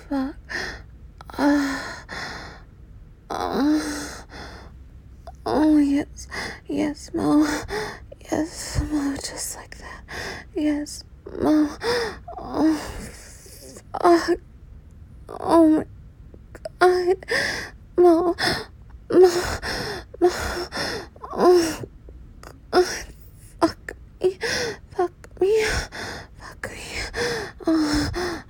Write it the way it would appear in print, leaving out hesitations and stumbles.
fuck. Uh, oh, yes. Yes, Mo. Yes, Mo, just like that. Yes, Mo. Oh, fuck. Oh, my God. Mo. Mo. Mo. Oh, God. Fuck me. Fuck me. Fuck me. Oh.